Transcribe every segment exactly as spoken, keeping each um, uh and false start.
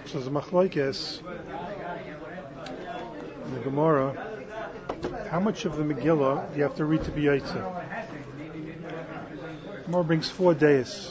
So there's a machlokes in the Gemara. How much of the Megillah do you have to read to be Yaitse? Gemara brings four days.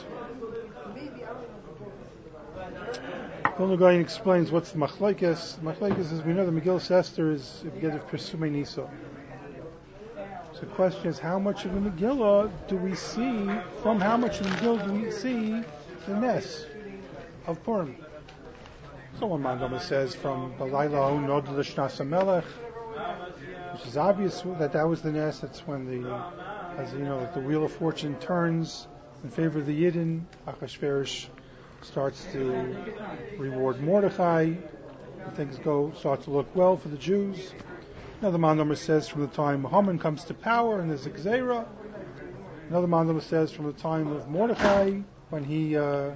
Vilna Gaon explains what's the machlokes. Machlokes is, we know the Megillah Esther is if you get it Persumei Nisa. So the question is, how much of the Megillah do we see, from how much of the Megillah do we see the Nes of Purim? So one Mandama says from Balayla Hu Nod L'Shnas HaMelech, which is obvious that that was the Nes. That's when the, as you know, the wheel of fortune turns in favor of the Yidden. Achashverosh starts to reward Mordechai. Things go start to look well for the Jews. Another Mandama says from the time Haman comes to power and there's a Gzeira. Another Mandama says from the time of Mordechai when he uh,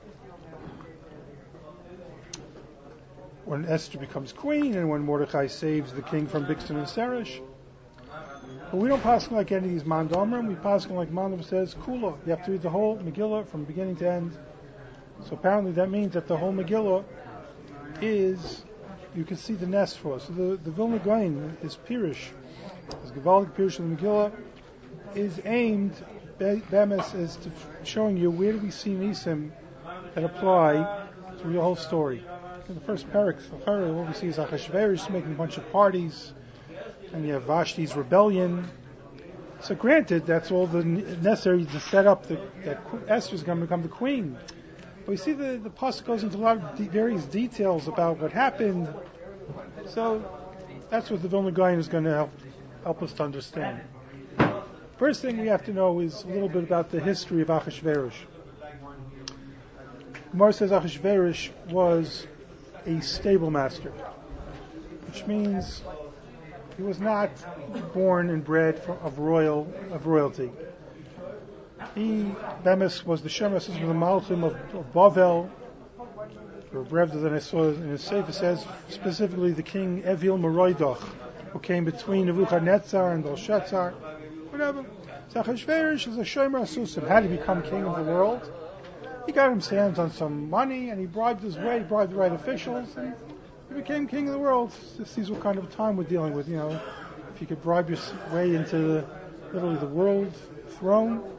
when Esther becomes queen and when Mordechai saves the king from Bigsan and Seresh. But we don't pass like any of these Mandamrim. We pass like Mandam says, Kula. You have to read the whole Megillah from beginning to end. So apparently that means that the whole Megillah is, you can see the Nes for us. So the, the Vilna Gaon, his Pirush, his Gevaldik Pirush of the Megillah, is aimed, Bemes, is to showing you where do we see Nisim that apply to the whole story. In the first parak, what we see is Achashverosh making a bunch of parties, and you have Vashti's rebellion. So granted, that's all the necessary to set up the, that Esther's going to become the queen. But we see the, the pasuk goes into a lot of de- various details about what happened. So that's what the Vilna Gaon is going to help, help us to understand. First thing we have to know is a little bit about the history of Achashverosh. Gemara says Achashverosh was a stable master, which means he was not born and bred for, of royal of royalty. He, Bemis, was the Shemesh of the Malchim of, of Bavel, or Brevda than I saw in his Sefer says specifically the king Evil Meroidach, who came between Nebuchadnezzar and Belshazzar, whatever. So Achashverosh is a Shomer Asusim. How did he become king of the world? He got his hands on some money and he bribed his way, bribed the right officials, and he became king of the world. This sees what kind of time we're dealing with, you know. If you could bribe your way into the, literally the world throne.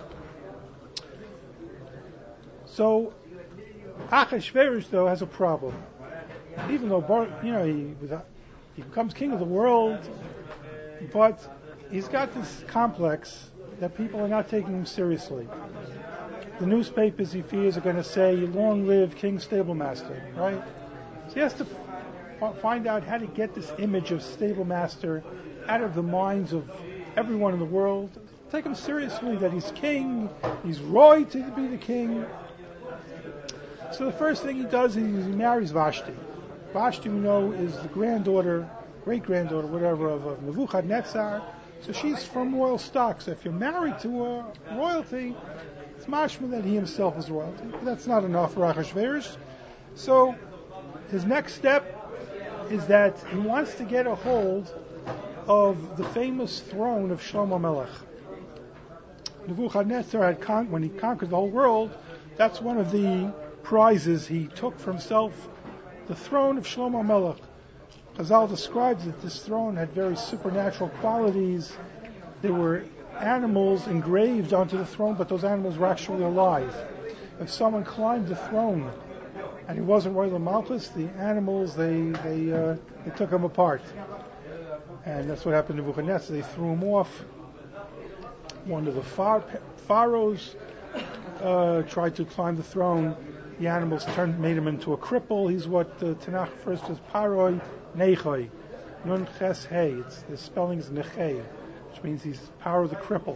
So Achashverosh, though, has a problem. Even though, you know, he, he becomes king of the world, but he's got this complex that people are not taking him seriously. The newspapers, he fears, are going to say, long live King Stablemaster, right? So he has to f- find out how to get this image of Stablemaster out of the minds of everyone in the world. Take him seriously that he's king, he's right to be the king. So the first thing he does is he marries Vashti. Vashti, we know, is the granddaughter, great-granddaughter, whatever, of, of Nebuchadnezzar. So she's from royal stock. So if you're married to a royalty, it's mashma that he himself is royalty. But that's not enough for Achashverosh. So his next step is that he wants to get a hold of the famous throne of Shlomo Melech. Nebuchadnezzar had con- when he conquered the whole world, that's one of the prizes he took for himself, the throne of Shlomo Melech. Chazal describes that this throne had very supernatural qualities. There were animals engraved onto the throne, but those animals were actually alive. If someone climbed the throne and he wasn't royal Malchus, the animals, they they uh, they took him apart. And that's what happened to Nebuchadnezzar. They threw him off. One of the phar- pharaohs uh, tried to climb the throne. The animals turned, made him into a cripple. He's what uh, Tanakh refers to as Paroi Nechoi. Nun Ches Hey. It's, the spelling is Nechei, which means he's power of the cripple.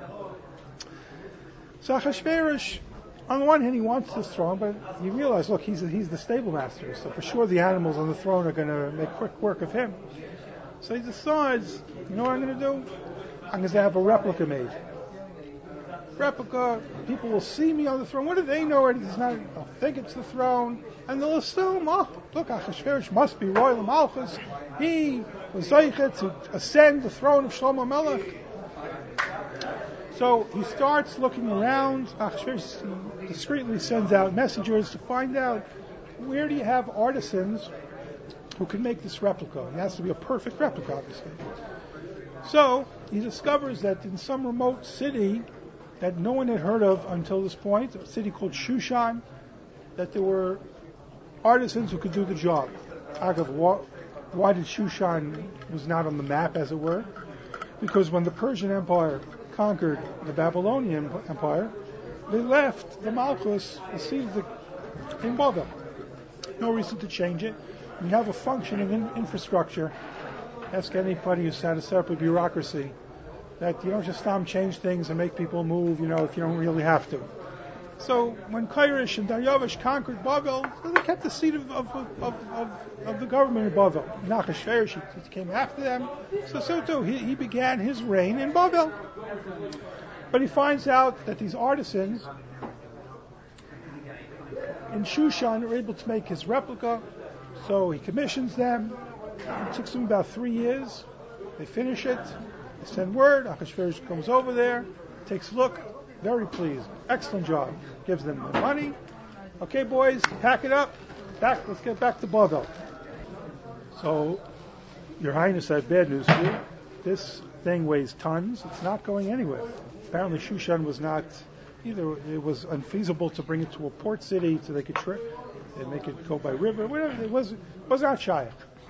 So Achashverosh, on the one hand, he wants this throne, but you realize, look, he's he's the stable master, so for sure the animals on the throne are going to make quick work of him. So he decides, you know what I'm going to do? I'm going to have a replica made. Replica, people will see me on the throne. What do they know? It's not, they'll think it's the throne, and they'll assume, oh, look, Achashverosh must be royal Malchus. He was zeichet to ascend the throne of Shlomo Melech. So he starts looking around. Achashverosh discreetly sends out messengers to find out where do you have artisans who can make this replica? It has to be a perfect replica, obviously. So he discovers that in some remote city that no one had heard of until this point, a city called Shushan, that there were artisans who could do the job. Agav, why, why did Shushan was not on the map, as it were? Because when the Persian Empire conquered the Babylonian Empire, they left the Malchus, the seat of the in Bavel. No reason to change it. You have a functioning in, infrastructure. Ask anybody who's had a separate bureaucracy that you don't just stop change things and make people move, you know, if you don't really have to. So when Kairosh and Daryavish conquered Bavel, so they kept the seat of, of, of, of, of the government in Bavel. Nachashverosh came after them, so so too he, he began his reign in Bavel. But he finds out that these artisans in Shushan are able to make his replica, so he commissions them. It took them about three years. They finish it. They send word. Achashverosh comes over there, takes a look, very pleased. Excellent job. Gives them the money. Okay, boys, pack it up. Back. Let's get back to Bavel. So, Your Highness, I have bad news for you. This thing weighs tons. It's not going anywhere. Apparently, Shushan was not either. It was unfeasible to bring it to a port city so they could trip and make it go by river. Whatever. It was. It was not shaykh.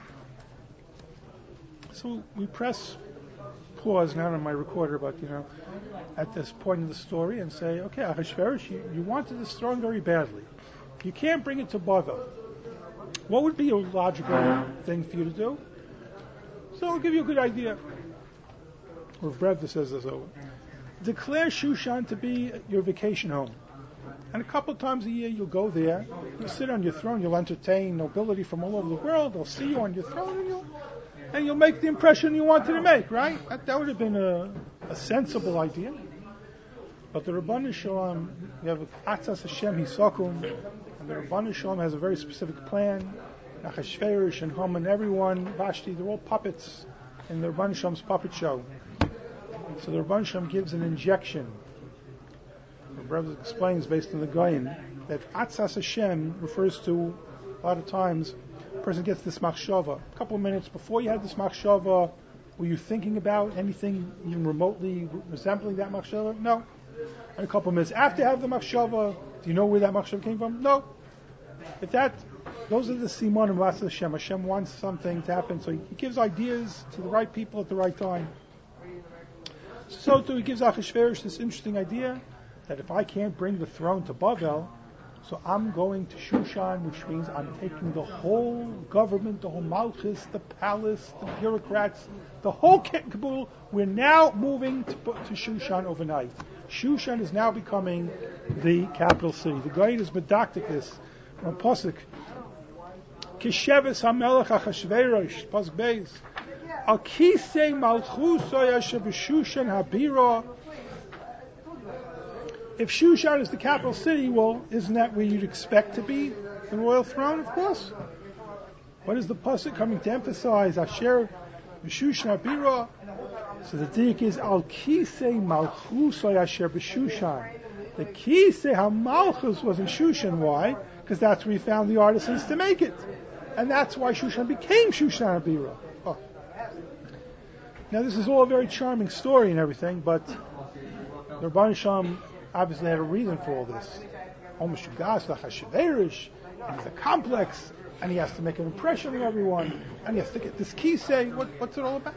So we press pause, not on my recorder, but, you know, at this point in the story and say, okay, Achashverosh, you, you wanted this throne very badly. You can't bring it to Bavel. What would be a logical thing for you to do? So I'll give you a good idea. Or Brevda says this over. Declare Shushan to be your vacation home. And a couple of times a year you'll go there, you'll sit on your throne, you'll entertain nobility from all over the world, they'll see you on your throne, and you'll and you'll make the impression you wanted to make, right? That, that would have been a, a sensible idea. But the Rabbanah Shalom, you have Atzas Hashem Hisakum, and the Rabbanah Shalom has a very specific plan. Achashverosh and Haman, everyone, Vashti, they're all puppets in the Rabbanah Shalom's puppet show. So the Rabbanah Shalom gives an injection. The Rebbe explains based on the Goyin that Atzas Hashem refers to, a lot of times, person gets this machshava. A couple of minutes before you had this machshava, were you thinking about anything even remotely resembling that machshava? No. And a couple of minutes after you have the machshava, do you know where that machshava came from? No. If that, those are the simanim of Hashem. Hashem wants something to happen, so he gives ideas to the right people at the right time. So too, he gives Achashverosh this interesting idea that if I can't bring the throne to Bavel, so I'm going to Shushan, which means I'm taking the whole government, the whole Malchus, the palace, the bureaucrats, the whole kit and caboodle. We're now moving to, to Shushan overnight. Shushan is now becoming the capital city. The guide is medactic from Pasuk. Kisheves HaMelech Achashverosh, Pasuk Beis. Al Kisei Malchuso Yasher B'Shushan Habira. If Shushan is the capital city, well, isn't that where you'd expect to be, the royal throne? Of course. What is the pasuk coming to emphasize? Asher b'Shushan Abira. So the dik is al kisei malchus asher b'Shushan. The kisei hamalchus was in Shushan. Why? Because that's where he found the artisans to make it, and that's why Shushan became Shushan Abira. Oh. Now this is all a very charming story and everything, but the Rabbanah Shalom obviously had a reason for all this. Almost Shugas, Achashverosh, and he's a complex, and he has to make an impression on everyone, and he has to get this kisei. What, what's it all about?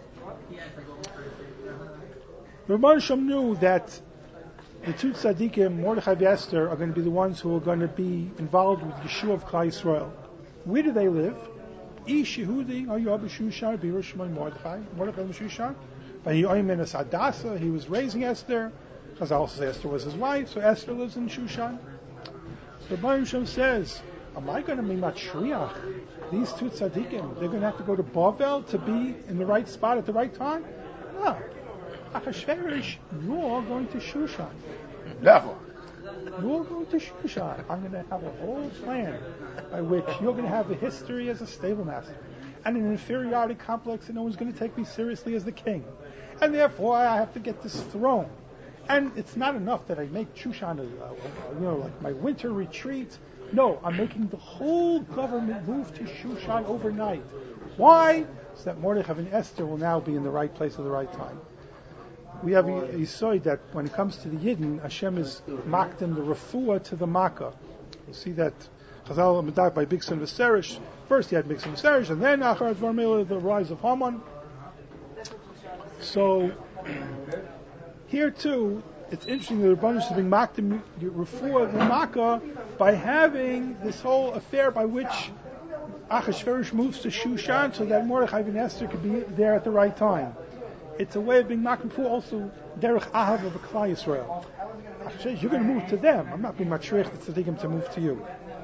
Rabbanah Shalom knew that the two tzaddikim, Mordechai and Esther, are going to be the ones who are going to be involved with Yeshua of Klal Yisrael. Where do they live? Ish Yehudi, Ayyab Shushan, Birushman Mordechai, Mordechai Shushan. Adasa, he was raising Esther. Because also Esther was his wife, so Esther lives in Shushan. So the Baruch Shem says, am I going to be matriach? These two tzaddikim, they're going to have to go to Bavel to be in the right spot at the right time? No. Achashverosh, you're going to Shushan. Never. You're going to Shushan. I'm going to have a whole plan by which you're going to have a history as a stable master and an inferiority complex, and no one's going to take me seriously as the king. And therefore, I have to get this throne. And it's not enough that I make Shushan, a, a, you know, like my winter retreat. No, I'm making the whole government move to Shushan overnight. Why? So that Mordechai and Esther will now be in the right place at the right time. We have a yisoid that when it comes to the Yidden, Hashem is makdim the refuah to the makkah. You see that Chazal Medak by Bigson Veserish. First he had Bigson Veserish, and then Achar Dvar the rise of Haman. So here too, it's interesting that the Rebbeinu is being makdim refuah the makkah by having this whole affair by which Achashverosh moves to Shushan so that Mordechai and Esther could be there at the right time. It's a way of being makdim refuah also derech ahav of Klal Yisrael. Achashverosh, you're going to move to them. I'm not being matriach to tzaddikim to move to you.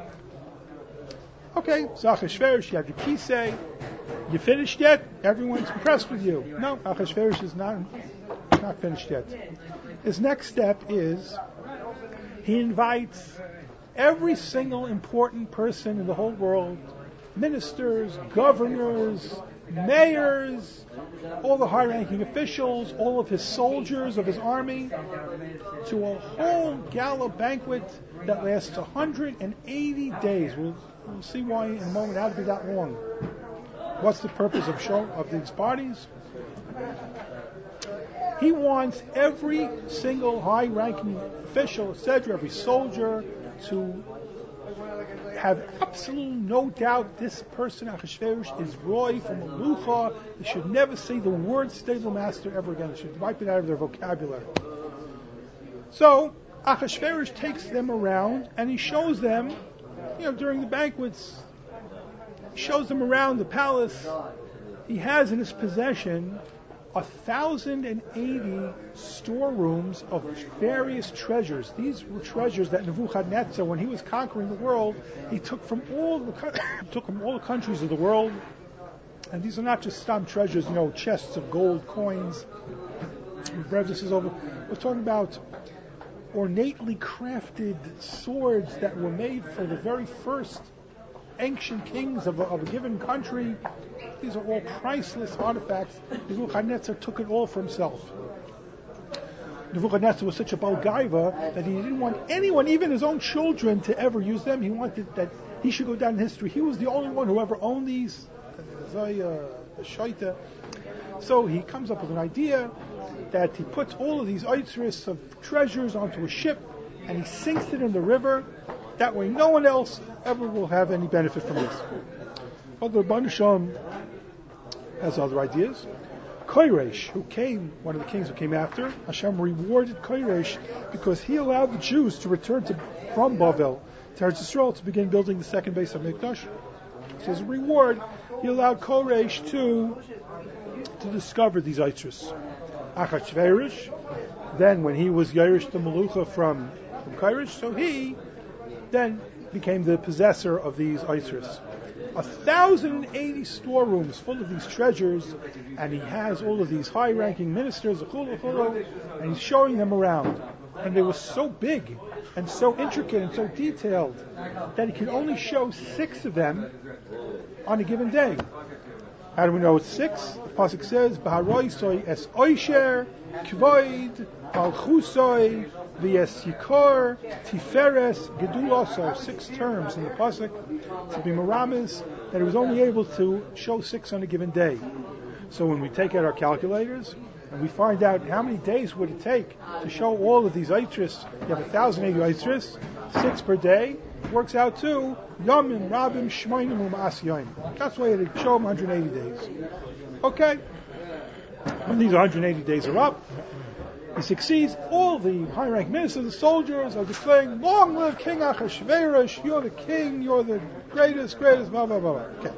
Okay, so Achashverosh, you have your kisei. You finished yet? Everyone's impressed with you. No, Achashverosh is not not finished yet. His next step is he invites every single important person in the whole world, ministers, governors, mayors, all the high-ranking officials, all of his soldiers of his army, to a whole gala banquet that lasts one hundred eighty days. We'll, we'll see why in a moment how to be that long. What's the purpose of show of these parties? He wants every single high-ranking official, et cetera, every soldier to have absolute no doubt this person, Achashverosh, is Roy from Melucha. They should never say the word stable master ever again. They should wipe it out of their vocabulary. So Achashverosh takes them around and he shows them, you know, during the banquets, he shows them around the palace. He has in his possession a thousand and eighty storerooms of various treasures. These were treasures that Nebuchadnezzar, when he was conquering the world, he took from all the took from all the countries of the world. And these are not just stam treasures, you know, chests of gold coins. This is over. We're talking about ornately crafted swords that were made for the very first ancient kings of a, of a given country. These are all priceless artifacts. Nebuchadnezzar took it all for himself. Nebuchadnezzar was such a balgaiva that he didn't want anyone, even his own children, to ever use them. He wanted that he should go down in history. He was the only one who ever owned these. So he comes up with an idea that he puts all of these oitzris of treasures onto a ship and he sinks it in the river. That way no one else ever will have any benefit from this. But the Rebbeinu Shalom has other ideas. Koresh, who came, one of the kings who came after, Hashem rewarded Koresh because he allowed the Jews to return to from Bavel to Eretz Yisrael to begin building the second base of Mikdash. So as a reward, he allowed Koresh to to discover these Eitzris. Achashverosh, then when he was Yerush the Melucha from, from Koresh, so he then became the possessor of these Eitzris. A thousand and eighty storerooms full of these treasures, and he has all of these high-ranking ministers, and he's showing them around. And they were so big and so intricate and so detailed that he could only show six of them on a given day. How do we know it's six? The pasuk says, "B'haroi soy es oisher, kvoid, malchusoi, v'es yikor, tiferes, gedulosoi." Six terms in the pasuk to be meramis that he was only able to show six on a given day. So when we take out our calculators and we find out how many days would it take to show all of these eitris, you have one thousand eighty eitris, six per day, works out to Yomim, Rabim, Shmoinim, U'Ma'as Yoim. That's why it show them one hundred eighty days. Okay. When these one hundred eighty days are up, he succeeds. All the high-rank ministers, the soldiers, are declaring, "Long live King Achashverosh! You're the king. You're the greatest, greatest." Blah blah blah. Okay.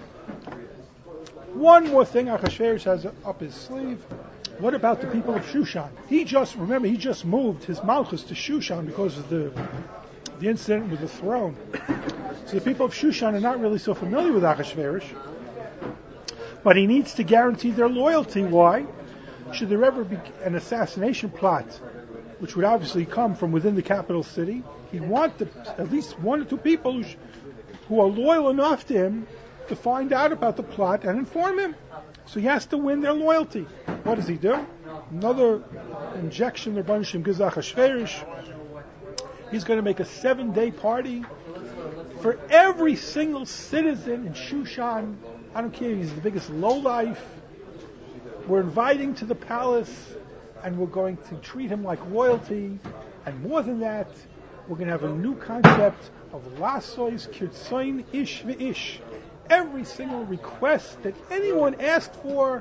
One more thing Achashverosh has up his sleeve. What about the people of Shushan? He just remember he just moved his malchus to Shushan because of the the incident with the throne. So the people of Shushan are not really so familiar with Achashverosh, but he needs to guarantee their loyalty. Why? Should there ever be an assassination plot, which would obviously come from within the capital city, he'd want the, at least one or two people who, sh- who are loyal enough to him to find out about the plot and inform him. So he has to win their loyalty. What does he do? another injection the Rebbeinu Shem gives Achashverosh. He's going to make a seven-day party for every single citizen in Shushan. I don't care if he's the biggest lowlife. We're inviting to the palace, and we're going to treat him like royalty. And more than that, we're going to have a new concept of lasois kirtsoin ish v'ish. Every single request that anyone asked for,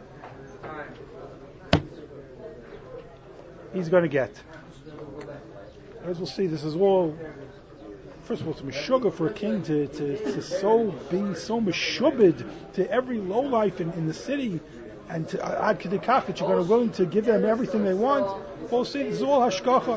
he's going to get. As we'll see, this is all, first of all, it's meshugah for a king to, to, to so be so meshubed to every lowlife in, in the city, and to ad kedikach that you're going to willing to give them everything they want. We'll see, this is all hashgacha.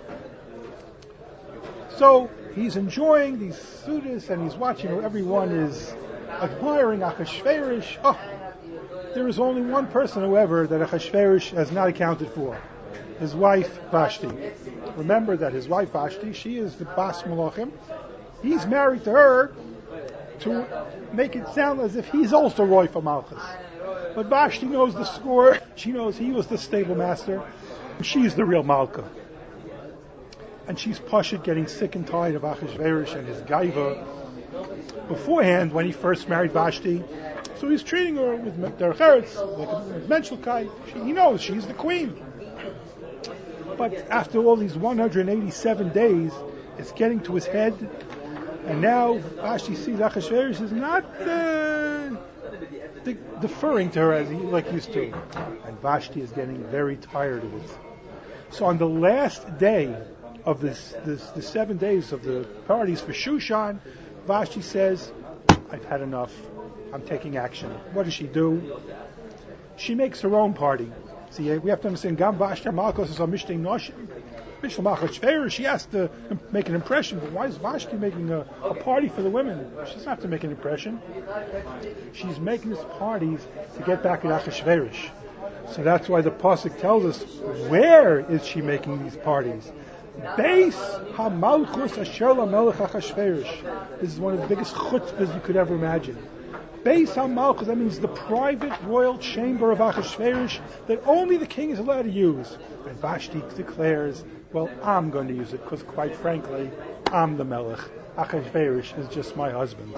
So he's enjoying these sudas, and he's watching how everyone is admiring Achashverosh. Oh, there is only one person, however, that Achashverosh has not accounted for. His wife, Vashti. Remember that his wife, Vashti, she is the Bas Malachim. He's married to her to make it sound as if he's also Roy for Malchus. But Vashti knows the score. She knows he was the stable master. And she's the real Malka. And she's Pashut getting sick and tired of Achashverosh and his gaiva beforehand when he first married Vashti. So he's treating her with derech eretz, like a menschlichkeit. He knows she's the queen. But after all these one hundred eighty-seven days, it's getting to his head. And now Vashti sees Achashverosh is not uh, de- deferring to her as he like used to. And Vashti is getting very tired of it. So on the last day of this, this the seven days of the parties for Shushan, Vashti says, I've had enough. I'm taking action. What does she do? She makes her own party. See, we have to understand, Gam Vashti Malchus is a Mishtei Noshim. Mishnah Malchus, she has to make an impression, but why is Vashti making a, a party for the women? She doesn't have to make an impression. She's making these parties to get back at Achashverosh. So that's why the Pasuk tells us, where is she making these parties? Beis HaMalchus Asher LaMelech Achashverosh. This is one of the biggest chutzpahs you could ever imagine. Beis HaMalchus, that means the private royal chamber of Achashverosh that only the king is allowed to use. And Vashti declares, well, I'm going to use it, because quite frankly, I'm the Melech. Achashverosh is just my husband.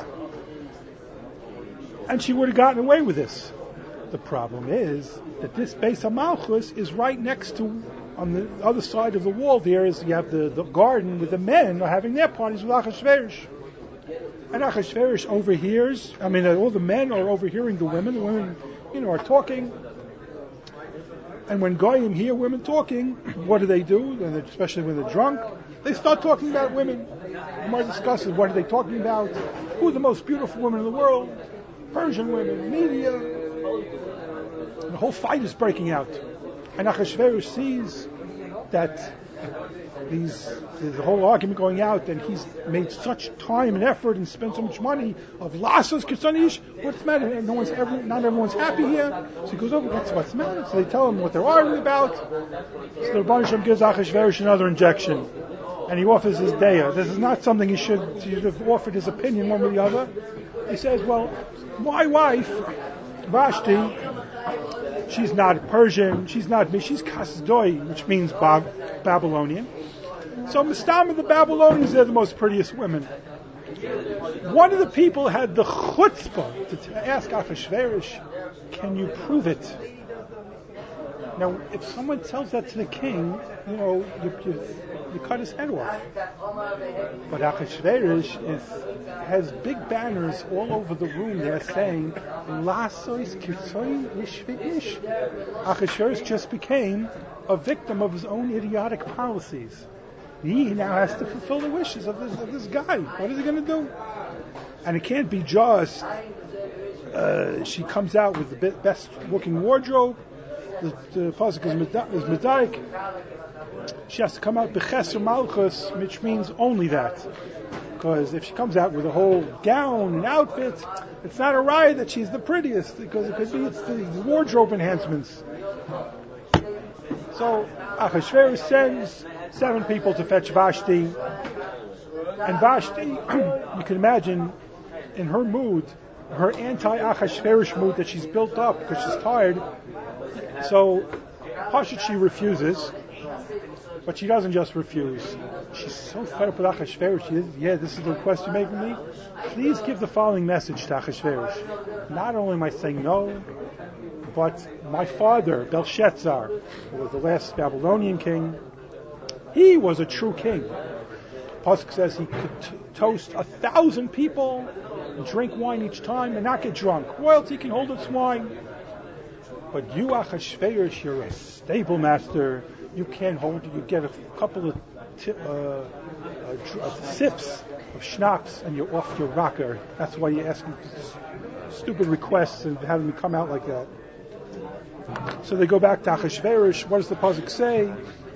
And she would have gotten away with this. The problem is that this Beis HaMalchus is right next to, on the other side of the wall there is, you have the, the garden where the men are having their parties with Achashverosh. And Achashverosh overhears, I mean, all the men are overhearing the women. The women, you know, are talking. And when Goyim hear women talking, what do they do? And especially when they're drunk, they start talking about women. More discusses, what are they talking about? Who are the most beautiful women in the world? Persian women, media. And the whole fight is breaking out. And Achashverosh sees that these, the whole argument going out, and he's made such time and effort and spent so much money of lasos kirsanish. What's the matter? No one's ever, not everyone's happy here. So he goes over, what's what's the matter? So they tell him what they're arguing about. So the Rebbeinu Shem gives Achashverosh another injection, and he offers his daya. This is not something he should, he should have offered his opinion one way or the other. He says, well, my wife Vashti, she's not Persian, she's not me, she's Kasdoi, which means Bab- Babylonian. So Mistam of the Babylonians, they're the most prettiest women. One of the people had the chutzpah to t- ask Achashverosh, can you prove it? Now, if someone tells that to the king, you know, you, you, you cut his head off. But Achashverosh is, has big banners all over the room there saying, Lasois kirsoin ish v'ish. Achashverosh just became a victim of his own idiotic policies. He now has to fulfill the wishes of this, of this guy. What is he going to do? And it can't be just, uh, she comes out with the best looking wardrobe. The, the pasuk is medaik. She has to come out b'cheser malchus, which means only that. Because if she comes out with a whole gown and outfit, it's not a riot that she's the prettiest, because it could be it's the wardrobe enhancements. So Achashverosh sends seven people to fetch Vashti, and Vashti, you can imagine, in her mood, her anti-Achashverosh mood that she's built up because she's tired. So Pashut, she refuses, but she doesn't just refuse. She's so fed up with Achashverosh. She is, yeah, this is the request you're making me. Please give the following message to Achashverosh. Not only am I saying no, but my father, Belshazzar, who was the last Babylonian king, he was a true king. Pasuk says he could t- toast a thousand people, and drink wine each time, and not get drunk. Royalty can hold its wine. But you, Achashverosh, you're a stable master. You can't hold it. You get a couple of t- uh, uh, uh, sips of schnapps, and you're off your rocker. That's why you're asking stupid requests and having me come out like that. So they go back to Achashverosh. What does the pasuk say?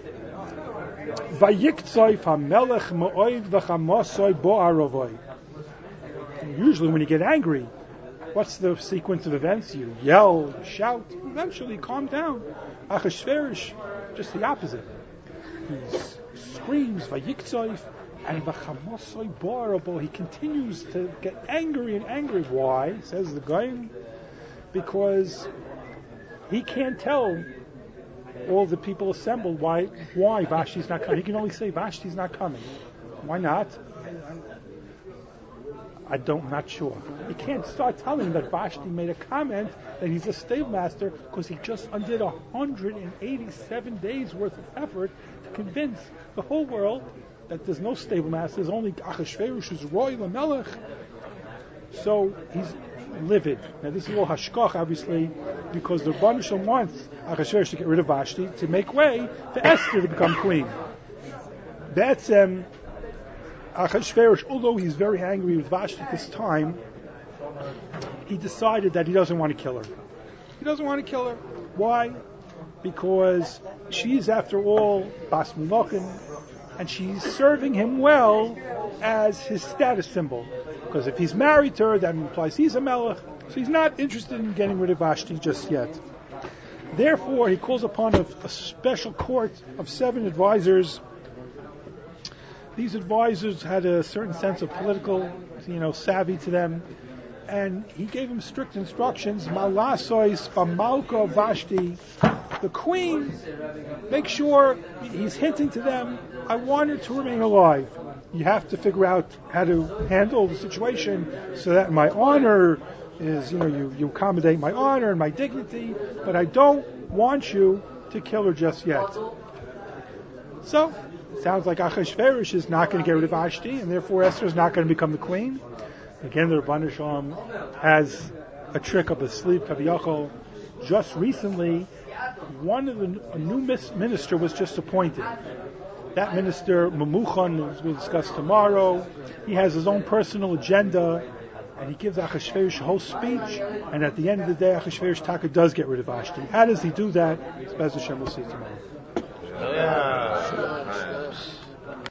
Vayiktzoi hamelech me'oiv v'chamasoi bo'arovoi. Usually when you get angry, what's the sequence of events? You yell, you shout, eventually calm down. Achashverosh, just the opposite. He screams, Vayiktzoi, and v'chamasoi bo'arovoi. He continues to get angry and angry. Why? Says the Goyim. Because he can't tell all the people assembled why why Vashti's not coming. He can only say Vashti's not coming. Why not? I don't, I'm not sure. He can't start telling that Vashti made a comment that he's a stable master because he just undid one hundred eighty-seven days worth of effort to convince the whole world that there's no stable master. There's only Achashverosh who's royal and melech. So he's livid. Now this is all hashkach, obviously, because the Rebbeinu Shalom wants Achashverosh to get rid of Vashti to make way for Esther to become queen. That's um, Achashverosh, although he's very angry with Vashti at this time, he decided that he doesn't want to kill her. He doesn't want to kill her. Why? Because she's, after all, Bas Milochin, and she's serving him well as his status symbol. Because if he's married to her, that implies he's a melech. So he's not interested in getting rid of Vashti just yet. Therefore, he calls upon a, a special court of seven advisors. These advisors had a certain sense of political, you know, savvy to them. And he gave him strict instructions. Malasois Bamalko Vashti, the queen, make sure, he's hinting to them, I want her to remain alive. You have to figure out how to handle the situation so that my honor is, you know, you, you accommodate my honor and my dignity, but I don't want you to kill her just yet. So, it sounds like Achashverosh is not going to get rid of Vashti, and therefore Esther is not going to become the queen. Again, the Rebbeinu Shalom has a trick up his sleeve, Kaviyachol. Just recently, one of the a new minister was just appointed. That minister, Memuchan, we'll discuss tomorrow. He has his own personal agenda, and he gives Achashverosh a whole speech, and at the end of the day, Achashverosh Taka does get rid of Vashti. How does he do that? Bez Hashem, we'll see tomorrow. Yeah.